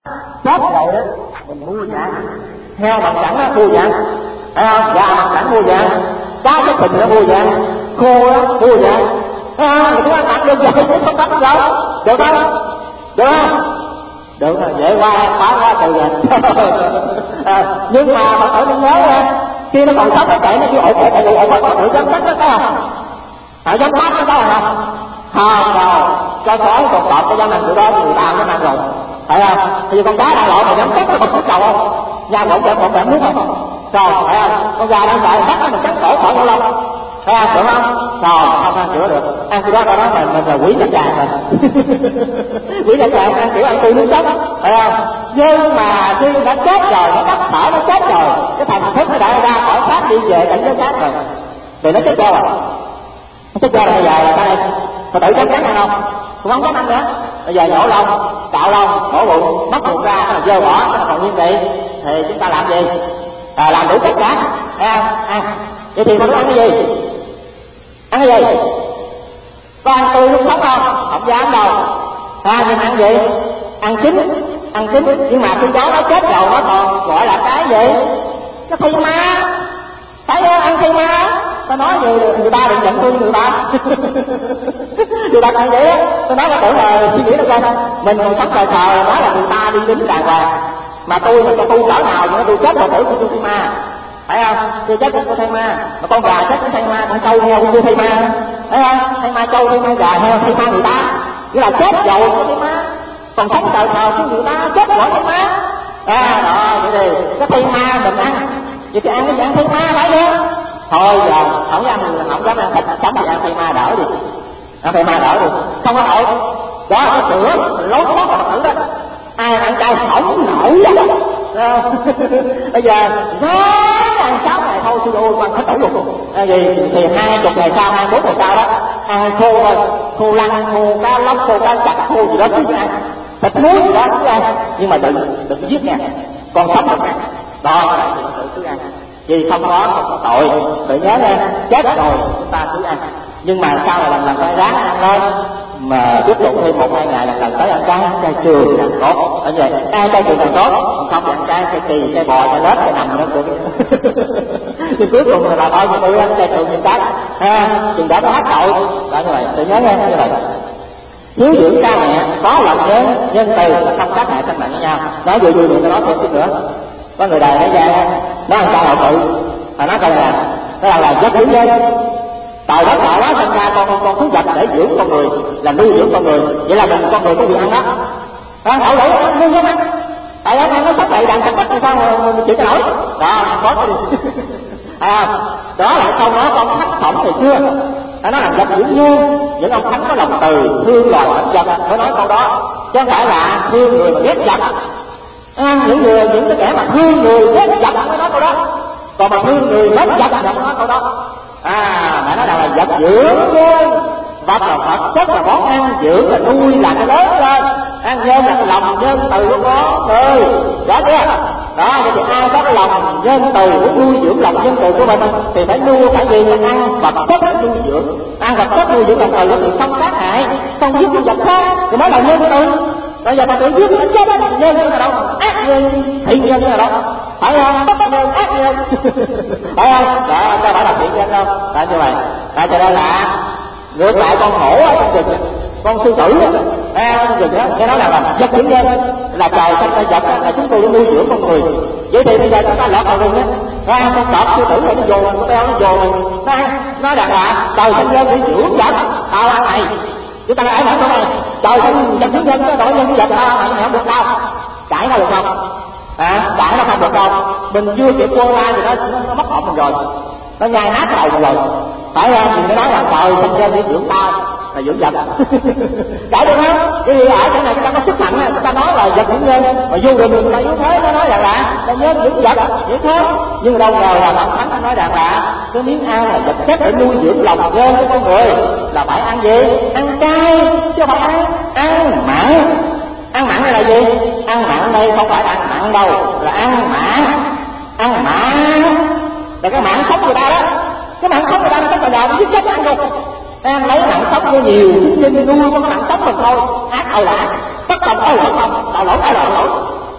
chết rồi đó mình mua vàng, heo bằng sẵn á mua vàng, thấy không? Gà bằng sẵn mua vàng, cá cái thịnh nó mua vàng, khô đó mua vàng, thấy không? Mình cứ ăn được vậy chứ không bắt đâu, được không? Được không? Được rồi, dễ quá từ rồi. Nhưng mà bạn phải nhớ nha, khi nó còn sống cái chạy nó kêu ổn tự giám sát nó có không? Tự giám sát nó có không? Không đâu, cho sói còn cọp cái dám ăn tụi đó người ta nó ăn rồi, phải không? Thì con cá đang lội mà dám cắt nó còn cắt đầu không? Da một chạm nước không? Rồi, phải không? Con gà đang chạy cắt nó mình cắt cổ khỏi bao lâu? Thấy không? Được không? Rồi, không ăn chữa được. Ăn cái đó tao nói mình là quỷ nhập tràng rồi. Quỷ nhập tràng ăn kiểu ăn tươi nước sống, phải không? Nhưng mà khi đã chết rồi, nó tắt thở nó chết rồi, cái thần thức nó đã ra khỏi xác đi về cảnh giới khác rồi. Thì nó chết đâu à? Nó chết đâu bây giờ là cái đây? Phải tự chắc chắn hay không? Không dám ăn nữa. Bây giờ nhổ lông, cạo lông, mổ bụng, mất bụng ra, nó dơ bỏ, nó còn nguyên vị. Thì chúng ta làm gì? Làm đủ tất cả, thấy không? Ăn. Vậy thì con ăn cái gì? Ăn cái gì? Có ăn tươi lúc sống không? Không dám đâu. Nhưng ăn gì? Ăn chín. Nhưng mà khi đó nó chết rồi nó còn gọi là cái gì? Cái thi ma. Phải không? Ăn thi ma. Tôi nói gì người ta đừng giận tôi người ta. Người ta ăn vậy á. Tôi nói là tưởng là suy nghĩ được không? Mình còn sắp trời trời nói là người ta đi lính đàng hoàng. Mà tôi mà cho tôi cỡ nào nữa tôi chết là tưởng tôi thi ma. Phải không? Tôi chết cũng thay ma. Mà con gà chết cũng thay ma, con trâu heo cũng thay ma. Thấy không? Thay ma trâu, thay ma gà heo, thay ma người ta. Nghĩa là chết rồi có thay ma. Còn sống trời nào của người ta chết rồi thay ma. Đó, vậy thì cái thay ma mình ăn. Vậy thì ăn cái dạng thay ma phải không? Thôi giờ không dám ăn thịt sống thì ăn thay ma đỡ đi. Ăn thay ma đỡ đi. Không có nổi. Đó cái sữa lốt lót mà thử đó. Ai ăn chay không nổi đó. Bây giờ ráng ăn 6 ngày thôi chứ ôi ăn hết đủ luôn. Gì thì 20 ngày sau, 24 ngày sau đó ăn khô thôi, khô lăng, khô cá lóc, khô cá chạch, khô gì đó cứ ăn, thịt muối gì đó cứ ăn, nhưng mà đừng giết nha, còn sống được ăn. Đó là chuyện tự cứ ăn, vì không có tội. Tự nhớ nha, chết rồi chúng ta cứ ăn, nhưng mà sau này lần phải ráng ăn lên. Mà tiếp tục thêm 1-2 ngày lần tới ăn chay trường càng tốt. Ở vậy ăn chay trường càng tốt, không thì ăn chay kỳ, chay bò, chay lết, chay nằm nó được. Nhưng cuối cùng là bao nhiêu tôi ăn chay trường chừng cái chừng đã có hết tội. Đó như vậy, tự nhớ nghe như vậy. Hiếu dưỡng cha mẹ có lòng nhân từ là không sát hại sinh mạng với nhau. Nói vui vui tôi nói thêm chút nữa. Có người đời nói ra nó ăn chay hậu tự, mà nó coi là rất đúng nhân. Trời đất tạo hóa sinh ra con thú vật để dưỡng con người, là nuôi dưỡng con người. Vậy là mình con người có quyền ăn đó. Hậu lỗi ăn nuôi ăn. Tại ăn nó sắp đầy đàn sắp bắt làm sao mà chịu cái nổi. Đó, có cái gì. Đó là câu nói con thách phẩm ngày xưa. Nó là vật dưỡng nhiên. Những ông thánh có lòng từ, thương loài vật mới nói câu đó. Chứ không phải là thương người mà ghét vật. Những cái kẻ mà thương người ghét vật mới nói câu đó. Còn mà thương người ghét vật thì không nói câu đó. Mà nó là vật dưỡng thôi. Vật là Phật chất là món ăn, dưỡng là nuôi là cái lớn lên. Ăn nhân là cái lòng nhân từ của con người. Đó chưa? Đó, vậy thì ai có cái lòng nhân từ muốn nuôi dưỡng lòng nhân từ của mình thì phải nuôi phải gì? Ăn vật chất nuôi dưỡng. Ăn vật chất nuôi dưỡng lòng từ thì không sát hại, không giết con vật khác thì mới là nhân từ. Bây giờ mà tự giết nó chết á, nhân như là đâu? Ác nhân, thiện nhân như là đâu? Phải không? Bất nhân, ác nhân. Phải không? Đó, đâu phải là thiện nhân đâu. Đó như vậy. Đó cho nên là ngược lại con hổ ở trong rừng, con sư tử trong rừng đó, nghe nói là vật dưỡng nhân, là trời sinh ra vật đó, là chúng tôi nuôi dưỡng con người. Vậy thì bây giờ chúng ta lọt vào rừng á, con cọp sư tử này nó dồn, con beo nó dồn, nó ăn, nói rằng là trời sinh nhân để dưỡng vật, tao ăn này. Chúng ta lại nói câu này, trời sinh vật dưỡng nhân, nó đổi nhân vật tao ăn này không được đâu. Cãi nó được không? Cãi nó không được đâu. Mình chưa kịp qua ra thì nó mất hồn mình rồi, nó nhai nát cái đầu mình rồi. Phải không? Thì nó nói là trời sinh ra để dưỡng tao là dưỡng vật. Cãi được không? Bởi vì ở chỗ này chúng ta có sức mạnh, chúng ta nói là vật dưỡng nhân, mà vô rừng người ta yếu thế, nó nói là nhân dưỡng vật vậy thôi. Nhưng đâu ngờ là Đạo Thánh nói rằng là cái miếng ăn là vật chất để nuôi dưỡng lòng nhân của con người, là phải ăn gì? Ăn chay chứ không phải ăn mặn. Ăn mặn đây là gì? Ăn mặn đây không phải là ăn mặn đâu, là ăn mặn. Ăn mặn là cái mặn sống người ta đó. Cái mạng sống người ta chắc là giàu nó giết chết ăn luôn. Em lấy mạng sống của nhiều sinh nuôi có cái mạng sống mình thôi. Ác ơi là ác, bất công ơi là không, đạo lỗi ơi là lỗi.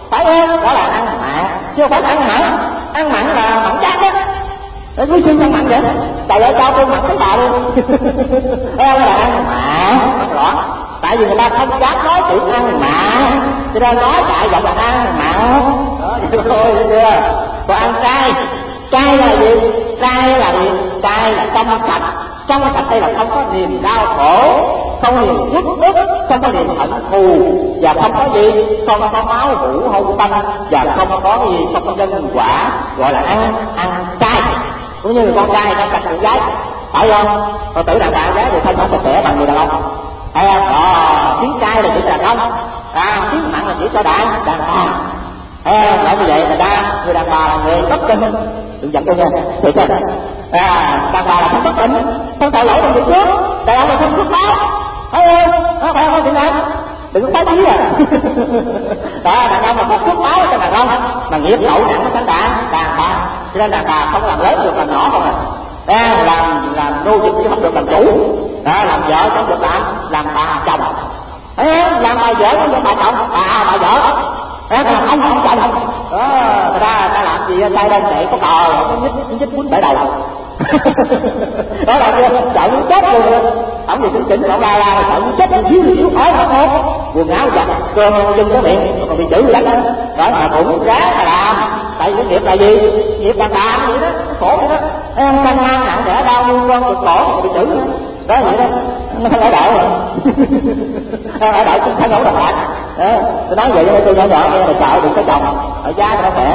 phải không? Đó là ăn mặn, chứ không phải ăn mặn. Ăn mặn là mặn chát đó. Để quý sư ăn mặn vậy? Trời ơi, cho tôi mặn thấy bà luôn. Đó là ăn mặn, rõ. Tại vì người ta không dám nói chuyện ăn mặn, cho nên nói lại giọng là ăn mặn. Đó, vậy thôi, được chưa? Còn ăn cay, cay là gì? Cay là gì? Cay là trong sạch. Trong sạch đây là không có niềm đau khổ, không có niềm uất ức, không có niềm hận thù, và không có gì, không có máu mủ hôn tâm, và không có gì, không có nhân quả, gọi là ăn cay. Cũng như con trai nó cạnh con gái, phải không? Con tử đàn bà gái thì thân không sạch sẽ bằng người đàn ông, thấy không? Tiếng cay là chỉ cho đàn ông, tiếng mặn là chỉ cho đàn bà. Nói như vậy là người đàn bà là người bất tình, đừng giận tôi nha, thiệt chứ? Đàn bà là không bất tình, không tội lỗi trong việc trước, đàn ông là không phước báo, thấy không? Phải không? Chuyện này đừng có phá chí à. Đó, đàn ông là không phước báo cho đàn ông, mà nghiệp hậu nặng nó sanh đàn bà, cho nên đàn bà không làm lớn được làm nhỏ không à. Làm nô dịch chứ không được làm chủ, làm vợ không được làm bà chồng, làm bà vợ không được bà chồng, bà vợ. Làm ông chồng đó, người ta làm gì tay lên để có cò nó nhích quýnh bể đầu. Đó là sợ muốn chết luôn, không gì chỉnh cậu la sợ muốn chết thiếu ói mà thôi, quần áo giặt cơm chân cái miệng còn bị chữ gì đó. Đó mà cũng ráng mà làm, tại vì nghiệp là gì? Nghiệp đàn bà vậy đó, khổ vậy đó. Em căng ngang nặng đẻ đau nuôi con cực khổ bị chữ nữa. Đó vậy đó, nó không ở đợi rồi. Ở đợi cũng phải ngủ độc lại. Tôi nói vậy cho tôi nhỏ nhỏ nghe là sợ đừng có chồng ở gia cho nó khỏe.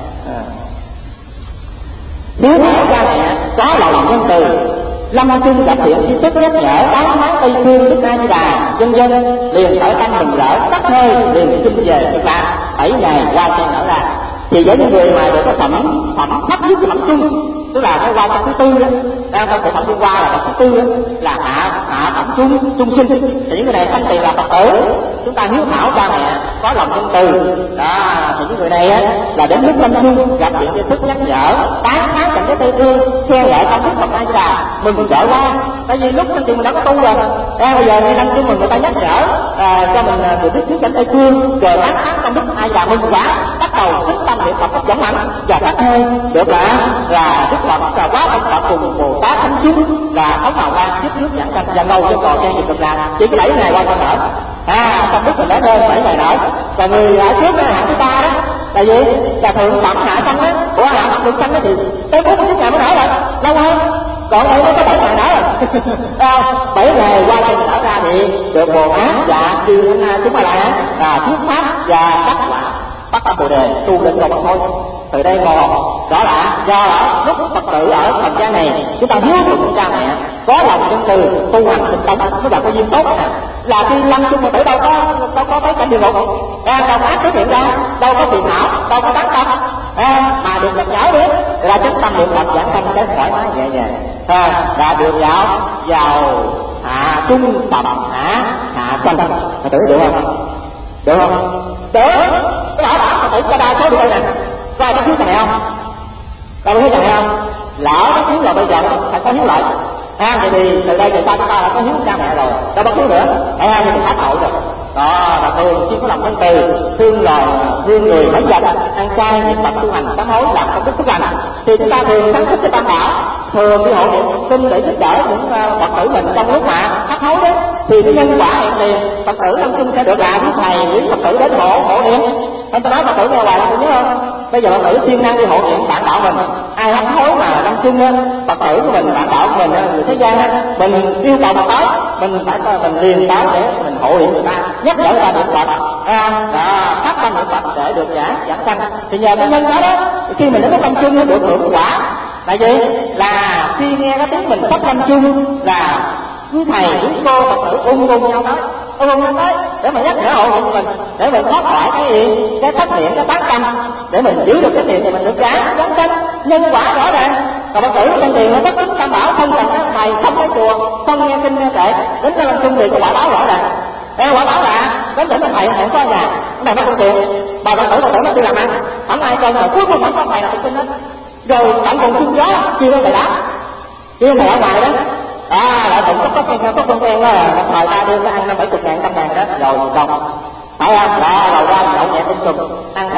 Nếu mà cha mẹ có lòng nhân từ, lâm chung gặp thiện tri thức nhắc nhở tán thán tây phương đức A Di Đà, dân liền khởi tâm mừng rỡ khắp nơi, liền xin về Cực Lạc. 7 ngày hoa sen nở ra. Thì với những người mà được có phẩm thấp nhất phẩm chung, tức là cái hoa thứ tư đó, không phải phẩm thứ qua là phẩm thứ tư đó, là hạ phẩm trung sinh. Thì những người này sanh tiền là Phật tử, chúng ta hiếu thảo cha mẹ có lòng nhân từ đó. Thì những người này á là đến lúc lâm chung gặp chuyện thức nhắc nhở tán thán cảnh giới tây phương, khen ngợi công đức Phật A Di Đà, mừng rỡ quá. Tại vì lúc mình đã có tu rồi, bây giờ lâm chung mình người ta nhắc nhở cho mình được biết trước cảnh tây phương, rồi tán thán công đức A Di Đà mừng quá, bắt đầu thức tâm niệm Phật rất mạnh và phát hơi được là Đức Phật và quá ông Phật cùng Bồ Tát thánh chúng là thống hào quang tiếp nước giảng sanh và ngầu cho cò sen được làm chỉ cái 7 ngày qua con nở. Công đức mình đã hơn 7 ngày nở. Và người ở trước đó hạng thứ 3 đó là gì? Là thượng phẩm hạ sanh đó. Ủa hạ phẩm thượng sanh đó thì tới 49 ngày mới nở rồi, lâu hơn. Còn đây nó có 7 ngày nở rồi. 7 ngày qua đây nở ra thì được Bồ Tát và chư chúng ta lại thuyết pháp và đắc quả bắt tâm Bồ Đề tu đến đâu mà thôi. Từ đây một đó là do lúc Phật tử ở thời gian này chúng ta hiếu thuận cha mẹ, có lòng nhân từ, tu hành tinh tấn mới đạt có duyên tốt. Là khi lâm chung Phật tử đâu có tới cảnh địa ngục, đâu ác xuất hiện ra, đâu có phiền não, đâu có tán tâm, mà được nhắc nhở nữa là chúng tâm niệm Phật giảng sanh đến thoải mái nhẹ nhàng, là được vào hạ trung tầm hạ sanh. Phật tử được không? Được không? Được. Cái đó đã Phật tử có đa số được nè. Có ai có thiếu thằng này không? Có thiếu thằng này không? Lỡ có thiếu là bây giờ nó phải có hiếu lợi. Vậy thì từ đây về sau chúng ta đã có hiếu cha mẹ rồi, đâu có thiếu nữa. Thì mình thả hậu rồi. Đó, và thường xuyên có lòng nhân từ, thương người mới dần, ăn chay, niệm Phật tu hành, sám hối, làm công đức phước lành. Thì chúng ta thường khấn thích cho Tam Bảo, thường đi hộ niệm xin để giúp đỡ những Phật tử mình trong lúc mà thất hối đó. Thì cái nhân quả hiện tiền Phật tử lâm chung sẽ được làm với thầy, với Phật tử đến hộ niệm. Anh ta nói Phật tử nghe hoài là tôi nhớ không? Bây giờ Phật tử siêng năng đi hộ niệm bạn đạo mình, ai hấp hối mà lâm chung Phật tử của mình, bạn đạo của mình, người thế gian mình yêu cầu mà tới, mình liền tới để mình hộ niệm người ta, nhắc nhở người ta niệm Phật, phát tâm niệm Phật để được giảng sanh. Thì nhờ cái nhân đó khi mình đến cái tâm chung được hưởng quả là gì? Là khi nghe cái tiếng mình phát tâm chung là quý thầy quý cô Phật tử ung nhau tới để mình nhắc nhở hộ niệm mình, để mình thoát khỏi cái thất niệm, cái tác tâm, để mình giữ được cái niệm thì mình được giảng sanh. Nhân quả rõ ràng. Còn Phật tử trong tiền nó tất tính Tam Bảo, không cần các thầy, không có chùa, không nghe kinh nghe kệ, đến cái lâm chung thì quả báo rõ ràng. Quả báo là đến đỉnh thầy hẹn có nhà, cái này nó không tiền, bà Phật tử nó đi làm ăn, không ai cần mà cuối cùng không có thầy nào kinh hết. Rồi bạn còn chung gió chưa có thầy đáp, chưa thầy ở ngoài đó. Lại cũng có con quen đó, thời ta đưa nó ăn 50-70 ngàn, 100 ngàn đó, rồi không phải không? Đó, rồi ra nhậu nhẹt tinh trùng, ăn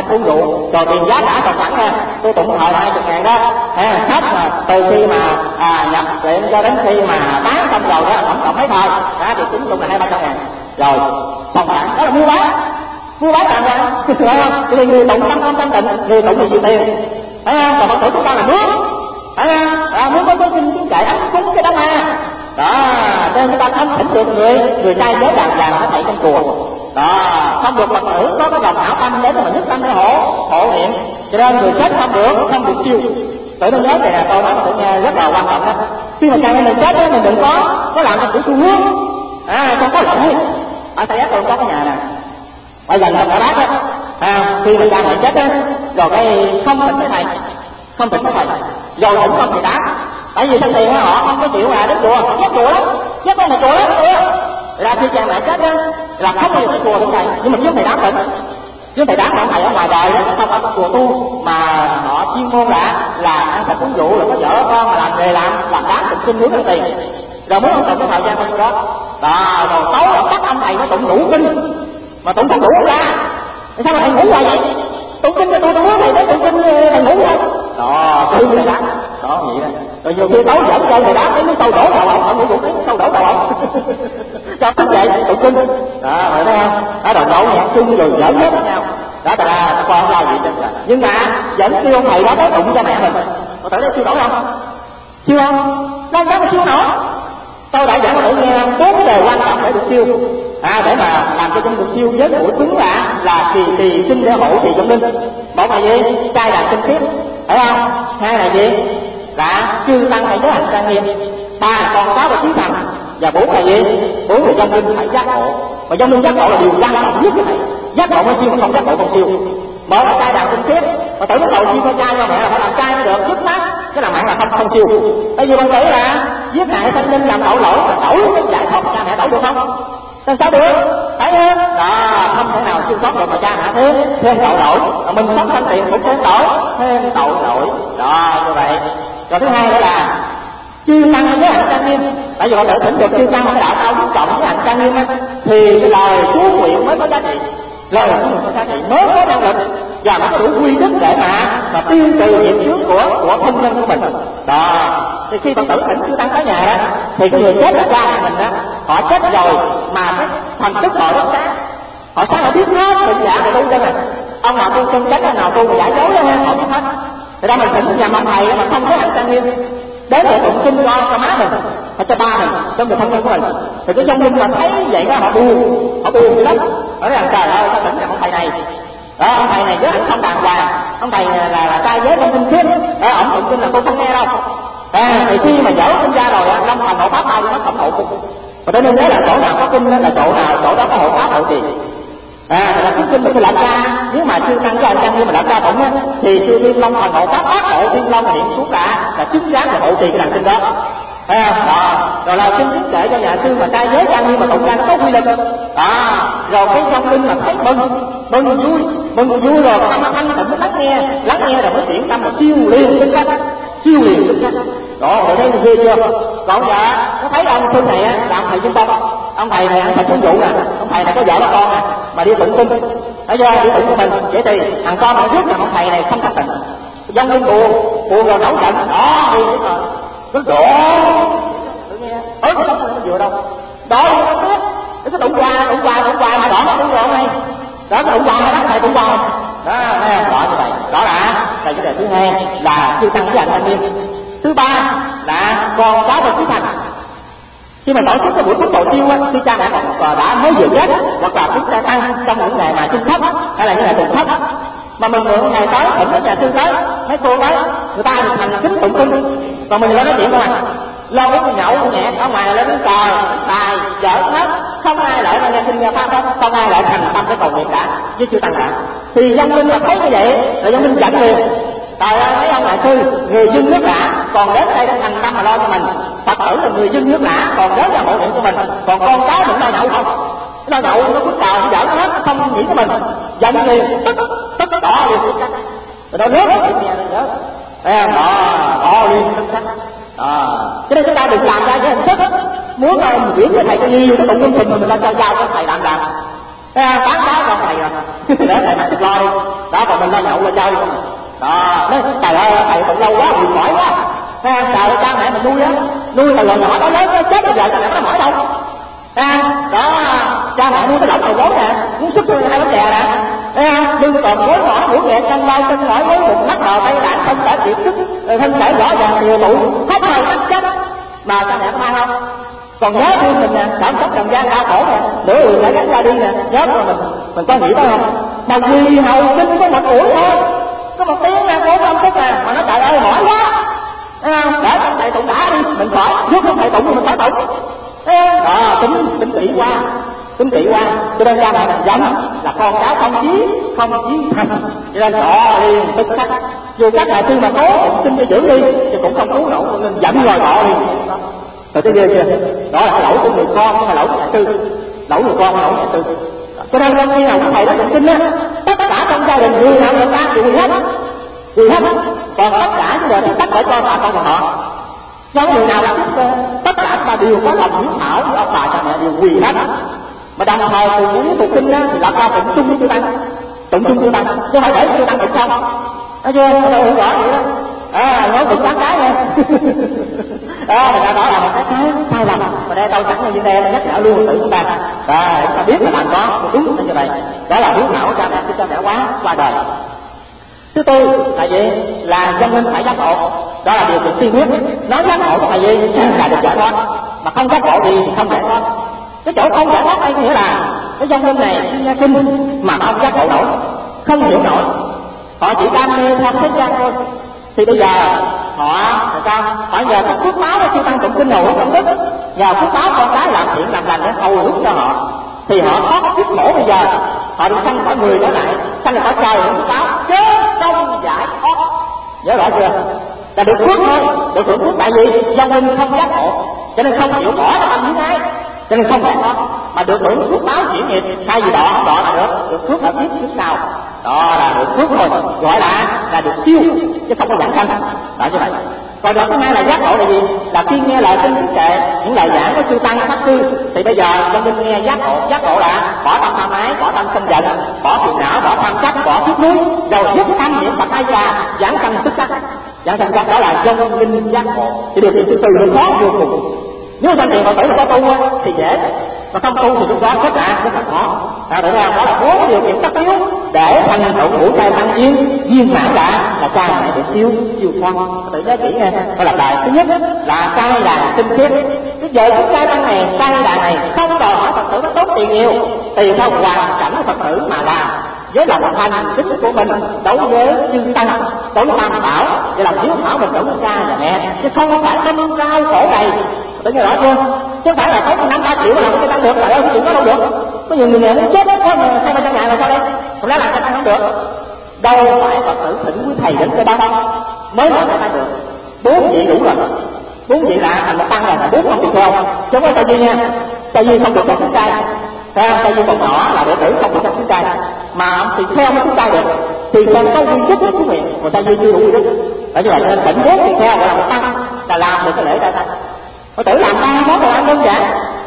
uống rượu rồi tiền giá cả còn sẵn nha, tôi tụng thời 20.000 đó, khách mà từ khi mà nhập tiệm cho đến khi mà bán xong rồi đó tổng cộng mấy thời đó thì tính chung là 200-300 ngàn rồi xong sẵn, đó là mua bán đàng hoàng, phải không? Thì người tụng tâm tịnh, người tụng thì nhiều tiền, phải không? Còn Phật tử chúng ta là muốn, phải không? Muốn có kinh kệ ăn cúng cái đó mà, đó, nên chúng ta không thỉnh được người trai giới đàng hoàng nó thầy trong chùa, đó, không được Phật tử có cái dòng hảo tâm đến mà nhất tâm để hộ niệm, cho nên người chết không được siêu. Tự nó nhớ này là câu nói tự nghe rất là quan trọng đó. Khi mà cha mẹ mình chết đó mình đừng có làm cho xu hướng, không có lỗi. Ở Tây Ác tôi có cái nhà nè, bây giờ người bác á, khi mà cha mẹ chết á, rồi cái không thỉnh cái thầy, rồi thỉnh không thầy đá, tại vì thằng tiền họ không có chịu đến chùa, chết chùa lắm, chết con này chùa lắm, ra khi cha mẹ chết á là không bao giờ tới chùa thỉnh thầy, nhưng mà trước thầy đá thỉnh, trước thầy đá ông thầy ở ngoài đời đó, không ở chùa tu mà họ chuyên môn là ăn thịt uống rượu, rồi có vợ con mà làm nghề làm đá tụng kinh muốn tiền, rồi muốn ông tụng cái thời gian bao nhiêu đó, rồi tối là bắt ông thầy nó tụng đủ kinh. Mà tụng không đủ ra, sao mà thầy ngủ hoài vậy? Tụng kinh cho tôi muốn thầy tới tụng kinh thầy ngủ thôi. Đó, thương thầy đá, đó vậy đó. Rồi nhiều khi tối dẫn chơi thầy đá, mấy câu đổ đầu ông, không ngủ mấy câu đổ đầu ông. Cho thức dậy tụng kinh, đó, rồi thấy không? Đó, rồi đổ nhạc chung rồi giỡn hết với nhau. Đó, ta qua không lo gì chứ. Nhưng mà vẫn kêu ông thầy đó tới tụng cho mẹ mình. Có tưởng đây siêu nổi không? Siêu không? Đâu đó mà siêu nổi. Tôi đã giảng để nghe 4 cái đề quan trọng để được siêu, để mà làm cho trong được siêu với mũi cứng là trì sinh để hộ trì trong linh. Một là gì? Trai đàn tinh khiết, phải không? Hai là gì? Là chư tăng hay giới hạnh trang nghiêm. Ba là con cháu và trí thần. Và 4 là gì? 4 là trong linh phải giác ngộ. Mà trong linh giác ngộ là điều quan trọng nhất cái này. Giác ngộ mới siêu, không giác ngộ không siêu. Một là trai đàn tinh khiết, mà tự bắt đầu siêu con trai cho mẹ là phải làm trai mới được, dứt mắt cái làm mẹ là không siêu. Tại vì con tử là giết hại sinh linh làm tội lỗi, mà tội cái giải thoát cha mẹ tội được không? Làm sao được? Phải không? Đó, không thể nào siêu thoát được mà cha mẹ thêm tội lỗi, mà mình sống sanh tiền cũng thêm tội lỗi. Đó, như vậy. Rồi thứ hai nữa là chư tăng với hạnh trang nghiêm. Tại vì họ tự thỉnh được chư tăng cái đạo cao đức trọng với hạnh trang nghiêm thì cái lời chú nguyện mới có giá trị. Lời của mình có giá trị mới có năng lực và mới có đủ quy đức để mà tiêu trừ nghiệp chướng của thân nhân của mình. Đó, thì khi Phật tử thỉnh chư tăng tới nhà đó, thì cái người chết là cha mẹ mình đó, họ chết rồi mà cái thành tức họ rất sáng, họ sáng họ biết hết định dạng của tu chân này. Ông nào tu chân chết, ông nào tu mà giải dối đó họ biết hết. Thì ra mình thỉnh nhà ông thầy mà không có hạnh trang nghiêm đến để tụng kinh cho má mình, hay cho ba mình, cho người thân nhân của mình, thì cái dân linh mà thấy vậy đó họ buồn lắm. Nói rằng trời ơi, sao tỉnh nhà ông thầy này, đó, ông thầy này giới hạnh không đàng hoàng, ông thầy là trai giới không tinh khiết, ông tụng kinh là tôi không nghe đâu. Thì khi mà dở kinh ra rồi, long thành hộ pháp ai nó không hộ cung. Và tôi nên nhớ là chỗ nào có kinh đó là chỗ đó có hộ pháp hộ trì. Là cái kinh phải lập ra, nếu mà chưa tăng cho anh tăng, nhưng mà lập ra tụng á, thì sư Thiên Long thần hộ pháp bát hộ Thiên Long hiện xuống là chứng giám là hộ trì cái đàn kinh đó. Rồi là kinh chứng kể cho nhà sư mà trai giới trang nghiêm mà tụng ra nó có quy lực. Rồi cái trong kinh mà thấy mừng vui rồi thanh tịnh lắng nghe rồi mới chuyển tâm là siêu liền kinh sách. Đó, rồi thấy ghê chưa? Còn dạ, nó thấy ông sư này là ông thầy Trung Tông, ông thầy này ăn thịt uống rượu nè, ông thầy này có vợ có con nè, mà đi tụng kinh, thấy chưa? Đi tụng của mình, vậy thì thằng con nó trước là ông thầy này không thanh tịnh, dân linh buồn rồi nổi giận, đó đi rồi, nó đổ, tự nghe, cái đó nó vừa đâu, đó không biết, cái tụng qua mà đỏ nó đúng rồi này, đó cái tụng qua đó thầy tụng qua, đó như vậy, đó là cái đề thứ hai là chư tăng với hạnh trang nghiêm. Thứ ba là con cháu và trí thành. Khi mà tổ chức cái buổi cúng cầu siêu á, khi cha mẹ đã mới vừa chết hoặc là cúng gia tăng trong những ngày mà sinh thấp hay là những ngày tụng thấp, mà mình mượn ngày tới thỉnh cái nhà sư tới mấy cô tới, người ta được thành kính tụng kinh, còn mình lên nói chuyện thôi à, lo uống nhậu nhẹ ở ngoài lên đến cờ tài giỡn hết, không ai lại nghe kinh nghe pháp hết, không ai lại thành tâm cái cầu nguyện đã với chư tăng đã. Thì dân linh là thấy như vậy rồi dân linh giận liền. Trời ơi, mấy ông đại sư, người dân nước lạ, còn đến đây đã thành tâm mà lo cho mình. Phật tử là người dân nước lạ, còn đến là hộ niệm của mình, còn con cái mình lo nhậu không? Lo nhậu nó cút cào, nó giỡn hết, không nghĩ của mình. Giận liền, tức đỏ liền. Rồi nó nước hết, nghe nó nhớ. Thấy không? Đỏ liền, tức. Cho nên chúng ta đừng làm ra cái hình thức, muốn chuyển cho thầy cho nhiều cái tụng kinh mình lo cho giao cho thầy làm. Bán cái con thầy rồi, để thầy mặc lo đi. đó, còn mình lo nhậu lo chơi không đó. Nói trời ơi thầy còn lâu quá bị mỏi quá, trời ơi cha mẹ mình nuôi á, nuôi từ hồi nhỏ tới lớn nó chết bây giờ cha mẹ nó mỏi đâu đó. Cha mẹ nuôi cái lẩu đầu gối nè, muốn sức hai bánh chè nè, nhưng còn gối mỏi mũi nghẹt chân đau chân mỏi gối bụng mắt đầu tay đạn không thể kiệt sức, thân thể rõ ràng nhiều tụ hết hầu hết chất mà cha mẹ có mang không? Còn nhớ thương mình nè, cảm xúc trần gian đau khổ nè, nửa người đã gắn ra đi nè, nhớ rồi mình có nghĩ đó không? Mà vì hầu sinh có một buổi thôi, có một tiếng nè, 45 phút nè, mà nó trời ơi mỏi quá, để cho thầy tụng đã đi, mình khỏi, giúp cho thầy tụng thì mình phải tụng. Đó, tính kỹ qua, cho nên cha mẹ mình dặn là con cháu không chí thành, cho nên họ liền tức khắc. Dù các đại sư mà cố cũng xin cho giữ đi, thì cũng không cứu nổi, nên dẫn rồi họ liền. Rồi thấy ghê chưa? Đó là lỗi của người con, không phải lỗi của đại sư, lỗi người con, lỗi đại sư. Cho nên khi nào các thầy đó tụng kinh á, tất cả trong gia đình người nào người ta đều quỳ hết, còn tất cả những người thì tất cả cho bà con họ. Trong người nào là tất cả chúng ta đều có lòng hiếu thảo với ông bà cha mẹ đều quỳ hết. Mà đồng thời cùng với tụng kinh á thì là ta tụng chung với chư tăng, chứ không để chư tăng tụng xong. Thấy chưa? Tôi hiểu rõ vậy đó. Nói tụng cái nha. Người ta nói là một cái sai lầm, mà đây tôi sẵn như đây nhắc nhở luôn tự chúng ta. Chúng ta biết là làm có đúng như vậy. Đó là hiếu thảo cha mẹ khi cha mẹ qua đời. Thứ tư là gì? Là dân minh phải giác ngộ. Đó là điều kiện tiên quyết. Nói giác ngộ là gì? Là được giải thoát. Mà không giác ngộ thì không giải thoát. Cái chỗ không giải thoát đây nghĩa là cái dân minh này nghe kinh mà không giác ngộ nổi, không hiểu nổi, họ chỉ đam mê tham thế gian thôi. Thì bây giờ họ phải nhờ các phước báo để tăng tụng kinh hầu công đức, nhờ phước báo con cái làm thiện làm lành để hầu giúp cho họ, thì họ thoát kiếp khổ. Bây giờ họ được sanh cả người trở lại, sanh là cả trời hưởng phước báo chứ không giải thoát. Nhớ rõ chưa? Là được phước thôi, được hưởng phước. Tại vì dân minh không giác ngộ, cho nên không chịu bỏ cái tâm như thế, cho nên không giải thoát, mà được hưởng phước báo chuyển nghiệp. Thay vì đọa là được phước ở kiếp sau, đó là được phước thôi, gọi là được siêu chứ không có giảng sanh. Đó như vậy. Còn đoạn thứ hai là giác ngộ là gì? Là khi nghe lời kinh thuyết kệ, những lời giảng của chư tăng pháp sư, thì bây giờ trong kinh nghe giác ngộ là bỏ tâm tham ái, bỏ tâm sân giận, bỏ phiền não, bỏ tham chấp, bỏ tiếc nuối, rồi dứt tham niệm Phật A Di Đà, giảng sanh tức sắc. Giảng sanh đó là trong kinh giác ngộ. Thì điều kiện thứ tư nó khó vô cùng. Nếu thanh tiền Phật tử có tu thì dễ, mà không tu thì lúc đó rất là khó. Đó là 4 điều kiện tất yếu để thành tựu ngũ trai tăng viên mãn là cha mẹ được siêu con. Tự nhớ kỹ nha. Đó là bài thứ nhất là trai đàn tinh khiết. Cái giờ chúng trai tăng này, trai đàn này không đòi hỏi Phật tử nó tốn tiền nhiều, tùy theo hoàn cảnh của Phật tử mà làm, với lòng thành kính của mình đối với chư tăng, đối với tam bảo, để làm hiếu thảo mình đối với cha và mẹ, chứ không phải năm cao khổ đầy. Tự nhiên rõ chưa? Chứ không phải là có 5-3 triệu mà làm cái tăng được, trời ơi cái chuyện đó đâu được. Có nhiều người nghèo nó chết hết, có 200-300 ngàn là sao đây? Còn nói làm cái tăng không được. Đâu phải Phật tử thỉnh quý thầy đến cái đó mới làm cái tăng được. 4 vị đủ rồi. 4 vị là thành một tăng là 4 không tùy theo. Chứ không có tại vì nha, tại vì không được các thứ trai. Tại vì còn nhỏ là đệ tử không được các thứ trai, mà thì theo mấy thứ trai được thì còn có duy nhất cái nguyện, còn tại vì chưa đủ duy nhất. Ở như vậy nên thỉnh 4 tùy theo gọi là một tăng, là làm được cái lễ đại tăng. Phật tử làm 3 món đồ ăn đơn giản,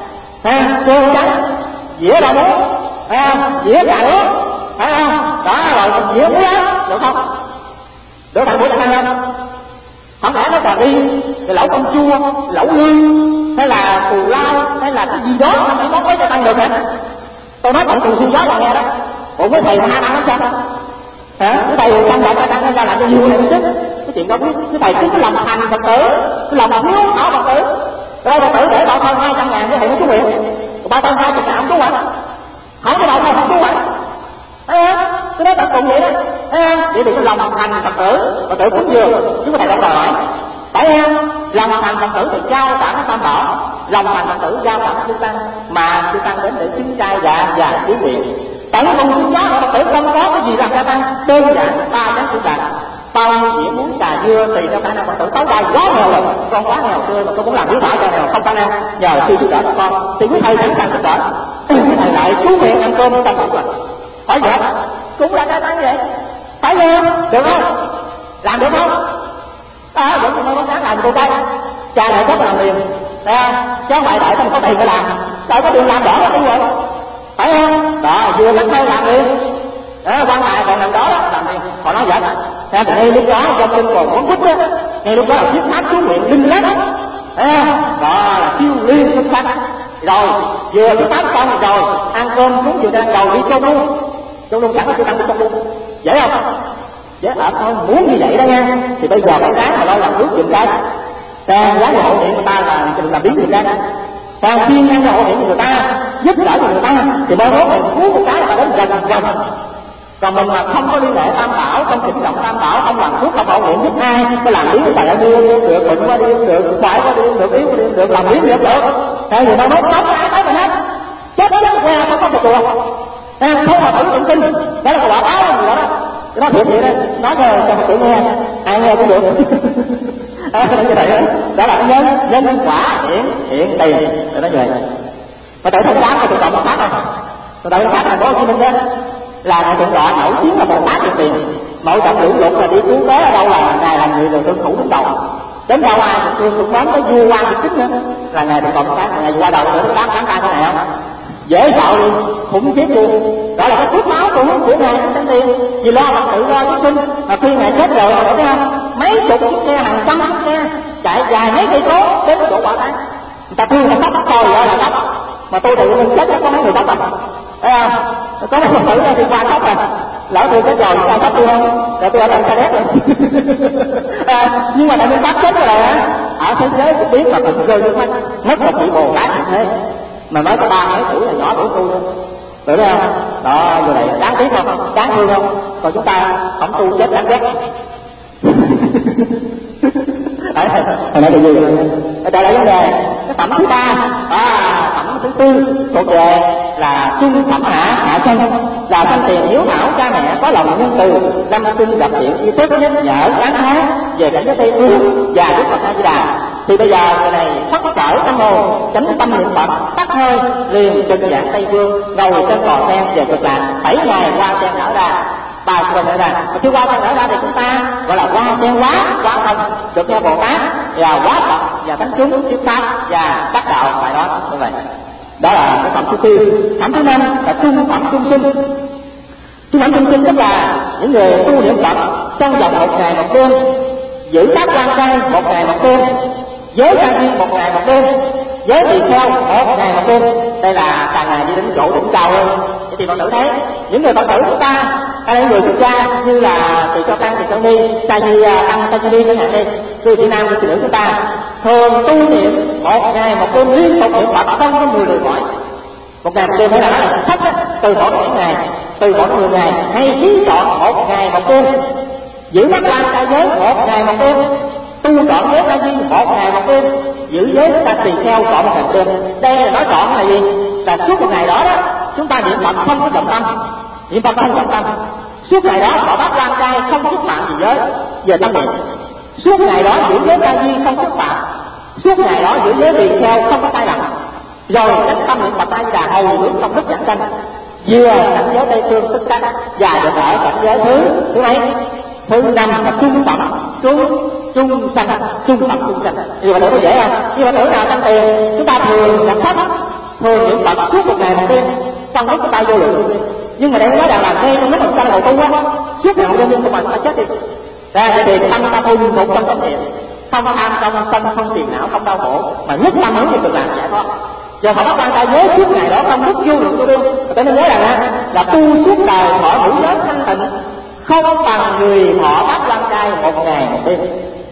cơm trắng, dĩa đậu muối, dĩa cà nước, đó rồi dĩa muối á, được không? Được thằng muối là ăn không? Không lẽ nó còn đi lẩu canh chua, lẩu lương, hay là cù lao, hay là cái gì đó mà mấy món ấy cho tăng được hả? Tôi nói còn cù xương gió là nghe đó. Ủa với thầy mà 2 ăn nó sao? Cái thầy tăng lại tăng ra làm cho nhiều này chứ. Cái chuyện đó biết, cái thầy cứ cái lòng thành Phật tử, cái lòng hiếu thảo Phật tử. Rồi Phật tử để bao thân 200 ngàn với thầy nó chú nguyện, còn bao thân 20 ngàn không chú nguyện, không có bao thân không chú nguyện. Cái đó tận cùng vậy đó. Vậy thì cái lòng thành Phật tử cúng dường, chứ có thầy đâu đòi hỏi. Phải lòng thành Phật tử thì trao cả cái tam bảo, lòng thành Phật tử trao cả chư tăng, mà chư tăng đến để chứng trai và cứu nguyện. Tận cùng chúng đó Phật tử không có cái gì làm gia tăng, đơn giản 3 chén chữ đạt. Bao nhiêu dĩa muối trà dưa tùy theo khả năng Phật tử tối đa quá nghèo rồi, con quá nghèo xưa mà con muốn làm hiếu thảo cho nghèo không khả năng, nhờ sư giúp đỡ con thì quý thầy sẵn sàng giúp đỡ. Thầy lại chú nguyện ăn cơm trong bụng rồi, phải vậy cũng là cái tăng vậy, phải không? Được không? Làm được không? Vẫn còn có sáng làm cô cái cha lại rất làm liền, chứ không phải đợi không có tiền để làm, đâu có tiền làm đỏ là đúng rồi, phải không? Đó vừa lắm hay làm liền. Quan tài còn nằm đó Thì ngay lúc đó trong kinh còn quán quýt á, ngay lúc đó là thuyết pháp chú nguyện linh lắm, đó là siêu liên xuất sắc. Rồi vừa thuyết pháp xong rồi ăn cơm cúng vừa đang đầu đi chôn luôn chẳng có chịu tăng đi chôn luôn, dễ không? Dễ ở thôi, muốn như vậy đó nha. Thì bây giờ phải ráng mà lo làm nước giùm cái, càng ráng hộ niệm người ta là làm biến giùm cái, càng khuyên ngăn hộ niệm người ta, giúp đỡ người ta, thì bao mốt mình cứu một cái là đến gần. Còn mình mà không có liên hệ tam bảo, không kính trọng tam bảo, không làm thuốc, không bảo nguyện giúp ai, cái làm biến người ta đưa được, bệnh qua đi được, khỏe qua đi được, yếu qua đi được, làm biến được. Tại vì bao mốt tóc cái tới mình hết, chết qua không có một chùa, không mà tự tin, đó là cái quả báo gì đó. Nó thiệt vậy đó, nói cho tự nghe, ai nghe cũng được. Như vậy đó là nhân quả hiện tiền, rồi nó về. Mà tự thân đám của tụi cộng pháp này, tụi cộng pháp là Hồ Chí Minh đó, là ngày thượng tọa nổi tiếng là Bồ Tát hiện tiền. Mỗi trận lũ lụt là đi cứu tế ở đâu là ngài làm người được tuân thủ đứng đầu. Đến đâu ai cũng đến tới vua quan được chính nữa, là ngài được cộng pháp, ngài qua đầu nữa đám tay thế này không? Dễ sợ luôn, khủng khiếp luôn. Đó là cái phước báo của ngài Thánh Tiên. Vì lo bằng tự lo chúng sinh, mà khi ngài chết rồi mà thấy không? Mấy chục chiếc xe, hàng trăm chiếc xe chạy dài mấy cây số đến chỗ quả tán. Người ta thương là tóc coi gọi là tóc, mà tôi tự mình chết có mấy người tóc à? Thấy không? Có mấy Phật tử đây thì qua tóc à? Lỡ tôi chết rồi qua tóc tôi không? Rồi tôi ở đằng xa đét rồi. Nhưng mà tại mình tóc chết rồi á, ở thế giới cũng biết là mình rơi nước mắt, nhất là chị Bồ Tát như thế. Mà mới có 3 mấy tuổi là nhỏ tuổi tôi luôn, tưởng thấy không? Đó, như vậy đáng tiếc không? Đáng thương không? Còn chúng ta không tu chết đáng ghét. Hồi nãy là gì rồi? Trở lại vấn đề cái phẩm thứ 3, phẩm thứ 4 thuộc về là trung phẩm hạ sanh, là sanh tiền hiếu thảo cha mẹ có lòng nhân từ, năm sinh gặp thiện ý thức nhắc nhở quán hóa về cảnh giới Tây phương và Đức Phật A Di Đà. Thì bây giờ người này thoát sở tâm hồn, chánh tâm niệm Phật, tắt hơi liền chân dạng Tây phương, ngồi trên cò sen về cực lạc. 7 ngày hoa sen nở ra, 3 sen nở ra. Mà khi hoa sen nở ra thì chúng ta gọi là hoa sen quá thân, được nghe Bồ Tát và quá Phật và thánh chúng thuyết pháp và đắc đạo tại đó như vậy. Đó là cái phẩm thứ 4. Phẩm thứ 5 là trung phẩm trung sinh. Trung phẩm trung sinh tức là những người tu niệm Phật trong vòng 1 ngày 1 đêm, giữ pháp quan trai 1 ngày 1 đêm, giới gia viên 1 ngày 1 đêm, giới tỳ kheo 1 ngày 1 đêm. Đây là càng ngày đi đến chỗ đỉnh cao hơn. Vậy thì Phật tử thấy những người Phật tử chúng ta, hay là những người xuất gia như là tỳ kheo tăng, tỳ kheo ni, sa di tăng, sa di ni chẳng hạn đi, người Việt Nam, người phụ nữ chúng ta thường tu niệm 1 ngày 1 đêm liên tục niệm Phật không có 10 lời mỏi. 1 ngày 1 đêm phải là sách từ mỗi 7 ngày, từ mỗi 10 ngày, hay chí chọn 1 ngày 1 đêm, giữ mắt quan trai giới 1 ngày 1 đêm, tu chọn giới gia viên 1 ngày 1 đêm, giữ giới ta tùy theo chọn 1 ngày 1 đêm. Đây là nói chọn là gì? Là suốt 1 ngày đó đó chúng ta niệm Phật không có trọng tâm, niệm Phật không trọng tâm. Suốt ngày đó bỏ bát quan trai không xúc phạm gì giới về tâm niệm. Suốt ngày đó giữ giới gia viên không xúc phạm. Suốt ngày đó giữ giới tùy theo không có sai lầm. Rồi chánh tâm niệm Phật A Di Đà hầu hướng công đức giảng sanh, vừa cảnh giới Tây phương tức cách và được ở cảnh giới thứ mấy? Thứ 5 là trung phẩm trung sanh, trung phẩm trung sanh. Thì bạn tưởng có dễ không? Nhưng mà tưởng nào tăng tiền chúng ta thường gặp pháp, thường niệm Phật suốt 1 ngày 1 đêm, trong lúc chúng ta vô lượng. Nhưng mà đây nói rằng là ngay trong lúc mình tăng đầu tu á, suốt ngày 1 đêm nhưng mà ta chết đi. Ra thì tâm ta tu một trong tâm niệm, không tham không sân không phiền não không đau khổ, mà nhất tâm hướng về cực lạc giải thoát. Giờ họ bắt quan ta giới suốt ngày đó không lúc vô lượng tu đương, phải nên nhớ rằng là tu suốt đời thọ đủ giới thanh tịnh không bằng người họ bắt quan trai 1 ngày 1 đêm.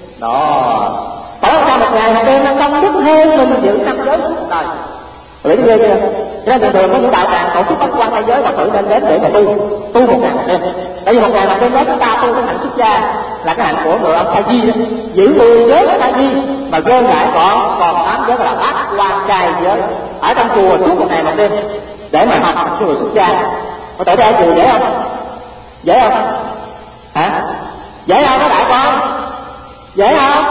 Đó, phải ra 1 ngày 1 đêm nó công đức hơn mình giữ 5 giới suốt đời. Lĩnh ghê chưa? Cho nên thường có những đạo tràng tổ chức bắt quan trai giới mà tự nên đến để mà tu 1 ngày 1 đêm. Tại vì 1 ngày 1 đêm đó chúng ta tu cái hạnh xuất gia là cái hạnh của người ông Sa Di đó, giữ 10 giới Sa Di mà gom lại còn 8 giới là bát quan trai giới ở trong chùa suốt 1 ngày 1 đêm để mà học cái người xuất gia. Có thể ra chùa dễ không? Dễ không? Hả? Dễ không các đại con? Dễ không?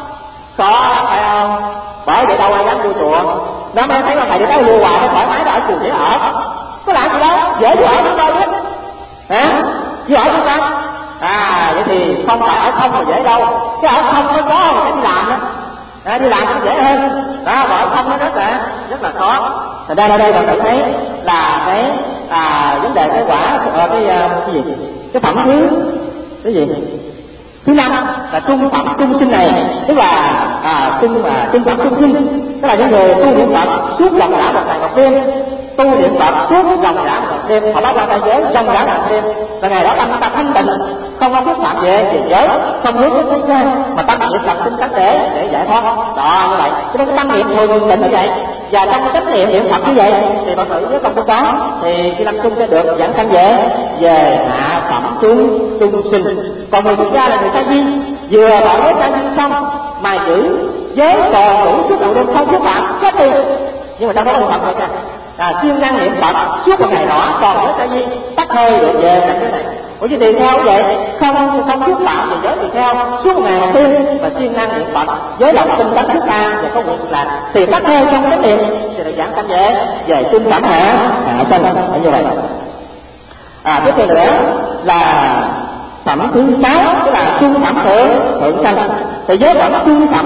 Có phải không? Bởi vậy đâu ai dám vô chùa. Nó mới thấy là thầy đi tới lưu hoài nó thoải mái đó, ở chùa dễ ở. Có làm gì đâu, dễ vô ở chúng ta biết. Hả? Vô ở chúng ta. Vậy thì không phải ở không là dễ đâu. Cái ở không nó có mà đi làm đó. Đi làm cũng dễ hơn. Đó, mà ở không nó rất là khó. Thành ra đây bạn tự thấy là cái vấn đề cái quả cái gì? Cái phẩm thứ cái gì? Thứ năm là trung phẩm trung sinh này, tức là trung phẩm trung sinh, tức là những người tu niệm Phật suốt dòng dã một ngày một đêm, tu niệm Phật suốt dòng dã một đêm, họ bắt ra tay giới dòng dã một đêm, và ngày đó tâm ta thanh tịnh, không có phức phạm về giới, không hướng đến thế gian, mà tâm niệm Phật tinh tấn để giải thoát. Đó như vậy, cho nên cái tâm niệm thường tịnh như vậy, và trong cái chánh niệm Phật như vậy, thì Phật tử với công phu đó thì khi lâm chung sẽ được giảng sanh về hạ phẩm trung sinh. Còn người xuất gia là người sa di, vừa bảo với sa di xong mà giữ giới còn đủ suốt đầu đêm không phức phạm chết đi, nhưng mà trong đó không Phật vậy cả, siêng năng niệm Phật suốt một ngày đó, còn với sa di tắt hơi được về cảnh giới này. Ủa chứ tỳ kheo vậy, không phức phạm về giới tỳ kheo suốt một ngày một đêm mà siêng năng niệm Phật, giới lòng tinh tấn chúng ta và có nguyện là thì tắt hơi trong cái niệm thì được giảng sanh về trung phẩm hạ sanh như vậy. Tiếp theo nữa là phẩm thứ 6, tức là trung phẩm thượng sanh. Thì giới phẩm trung phẩm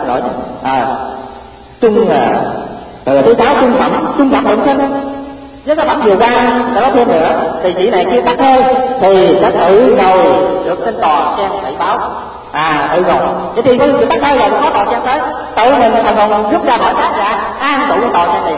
thứ 6 trung phẩm thượng sanh. Với các phẩm vừa qua đã có thêm nữa, thì chỉ này kia tắt hơi thì sẽ tự ngồi được trên tòa sen bảy báo. Tự ngồi. Vậy thì cái tắt hơi rồi có tòa sen tới, tự mình còn rút ra khỏi xác ra an trụ trên tòa sen liền.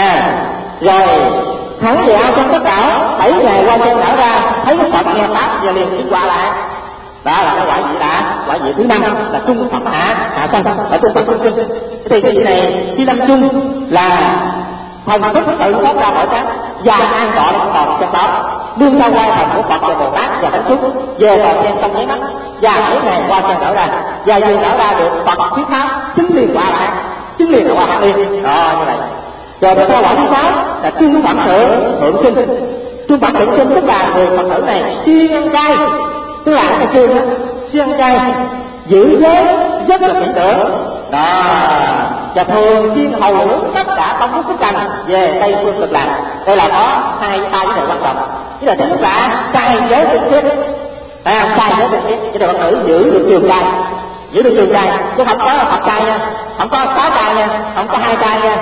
Rồi thắng về ao trong tất cả 7 ngày qua sen nở ra, thấy Phật nghe pháp và liền chuyển qua lại. Đó là cái quả vị thứ 5 là trung phẩm hạ sanh, ở trung phẩm trung sinh. Thì cái vị này khi lâm chung là thần thức tự thoát ra khỏi xác và an tọa trong tòa sen đó, đương ra quay thần của Phật và Bồ Tát và Thánh Chúng về tòa sen trong nháy mắt, và 7 ngày qua sen nở ra, và vừa nở ra được Phật thuyết pháp chứng liền qua lại, chứng liền qua hạt liền. Đó như vậy. Rồi đến quả thứ 6 là trung phẩm thượng sinh. Trung phẩm thượng sinh tức là người Phật tử này siêng ăn chay, tức là cái chương đó, siêng ăn chay, giữ giới rất là kỹ lưỡng. Đó, và thường xuyên hầu hướng tất cả công đức phước lành về Tây phương Cực Lạc. Đây là có hai vấn đề quan trọng. Cái thứ nhất là chay giới tinh khiết, chay giới tinh khiết, cái Phật tử giữ được trường chay, chứ không có Phật chay nha, không có 6 chay nha, không có 2 chay nha.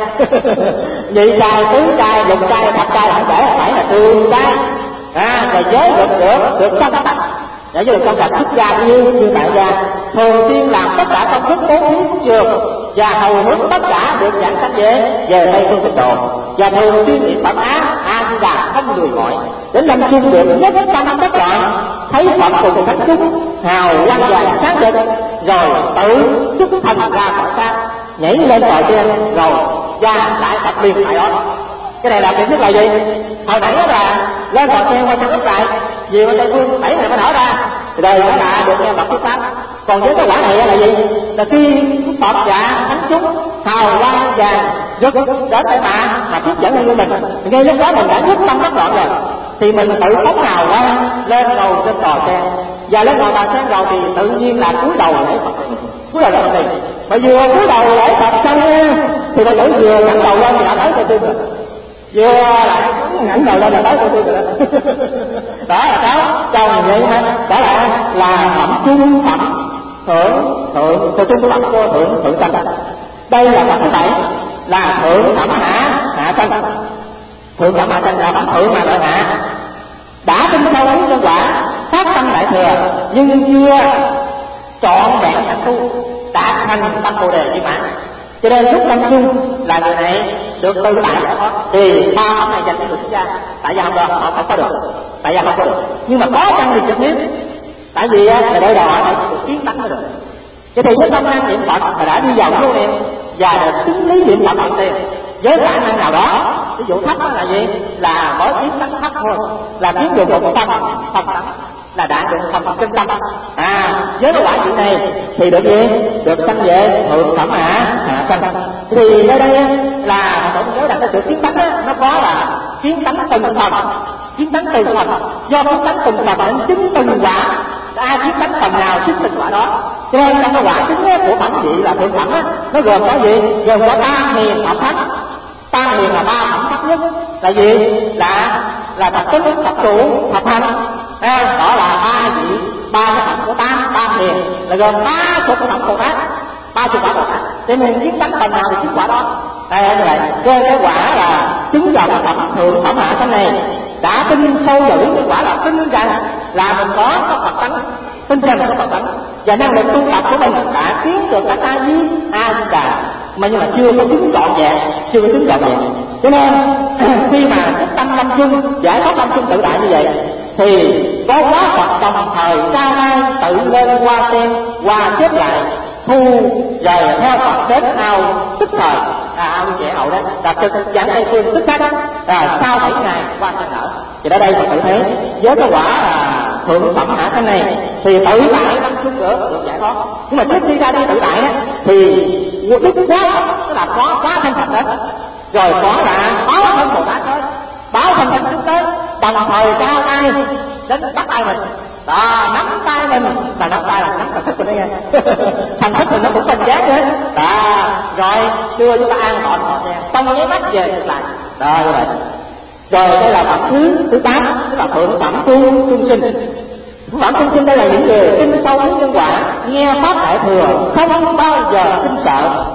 Nhị chay, tứ chay, lục chay, thập chay không để, phải là trường chay. Và giới được trong sạch, để cho được trong sạch xuất gia như tại gia, thường xuyên làm tất cả công đức bố thí cúng dường và hầu hướng tất cả được giảng sanh về Tây phương Tịnh độ, và thường xuyên niệm Phật A Di Đà không lười mỏi, đến lâm chung được nhất tâm tất cả, thấy Phật cùng Thánh Chúng hào quang vàng sáng rực, rồi tự xuất thần ra khỏi xác, nhảy lên tòa sen rồi ra lại Phật liền tại đó. Cái này là cái nhất là gì? Hồi nãy là lên tòa sen qua sân đất lại, vì bên Tây phương 7 ngày mới nở ra, thì đời đó là được nghe Phật thuyết pháp. Còn với cái quả này là gì? Là khi Phật và Thánh Chúng hào quang vàng rực đến để mà thuyết dẫn như mình, thì ngay lúc đó mình đã nhất tâm đắc đoạn rồi, thì mình tự phóng hào quang lên đầu trên tòa sen, và lên đầu tòa sen rồi thì tự nhiên là cúi đầu lễ Phật, cúi đầu lễ Phật. Mà vừa cúi đầu lễ Phật xong thì mình tự vừa ngẩng đầu lên thì đã tới Tây phương rồi, vừa lại ngẩng đầu lên là tới Tây phương rồi. Đó là cái trong vậy ha, đó là phẩm trung phẩm thượng sanh. Đây là phẩm thứ 7 là thượng phẩm hạ sanh. Thượng phẩm hạ sanh là phẩm thượng mà lợi hạ, đã tin sâu đến nhân quả, phát tâm đại thừa, nhưng chưa trọn vẹn hạnh tu, đạt thành tâm bồ đề viên mãn. Cho nên lúc lâm chung là người này được tự tại giải thoát, thì 3 phẩm này dành cho người xuất gia. Tại gia không được, họ không có được. Nhưng mà có chăng thì trực tiếp, tại vì là đây đòi hỏi phải được kiến tánh mới được. Vậy thì với tâm năng niệm Phật mà đã đi vào vô niệm và được chứng lý niệm Phật đầu tiên với khả năng nào đó, ví dụ thấp là gì? Là mới kiến tánh thấp thôi, là kiến được một tâm tánh, là đã được thành chân tâm. Với cái quả chuyện này thì được gì? Được sanh về thượng phẩm hạ sanh. Thì ở đây là tổng giới đặt cái sự kiến tánh nó có là kiến tánh từng phần, kiến tánh từng phần, do kiến tánh từng phần nên chứng từng quả. Ai kiến tánh phần nào chứng từng quả đó. Cho nên trong cái quả chứng của phẩm vị là thượng phẩm nó gồm có gì? Gồm có 3 hiền thập thánh. 3 hiền là 3 phẩm thấp nhất, là gì? Là thập tính, thập trụ, thập hành. Đó là 3 vị, 3 cái phẩm của 3 hiền là gồm 30 cái phẩm Bồ Tát, 30 quả Bồ Tát. Cho nên kiến tánh phần nào thì chứng quả đó. Như vậy, trên cái quả là chứng vào cái phẩm thượng phẩm hạ sanh này, đã tin sâu vào đến cái quả là tin rằng là mình có Phật tánh, tin rằng có Phật tánh, và năng lực tu tập của mình đã tiến được cả A Di Đà, mà nhưng mà chưa có chứng trọn vẹn, chưa có chứng trọn vẹn. Cho nên khi mà cái tâm lâm chung, giải thoát lâm chung tự tại như vậy, thì có quá Phật đồng thời ra ngay tự lên qua xem, qua xếp lại, thu rồi theo Phật đến ao tức thời, ao trẻ hậu đó, là trực giảng Tây Phương tức khắc, sau 7 ngày qua sinh nở. Thì ở đây Phật tự thấy với cái quả thượng phẩm hạ thân này thì tự tại lâm chung được giải thoát. Nhưng mà trước khi ra đi tự tại đó thì đức quá Phật, tức là quá thân Phật đó, rồi có là báo thân Bồ Tát tới, báo thân Thánh Đức tới, đồng thời cao tay đến bắt tay mình, đó, nắm tay mình, và nắm tay là nắm thần thức mình đấy nghe. Thần thức mình nó cũng phân giác đấy, đó, rồi đưa chúng ta an toàn họ nha, trong nháy mắt về ngược lại, đó như vậy. Rồi đây là phẩm thứ 8, tức là thượng phẩm tu trung sinh. Thượng phẩm trung sinh đây là những người tin sâu đến nhân quả, nghe pháp đại thừa, không bao giờ kinh sợ,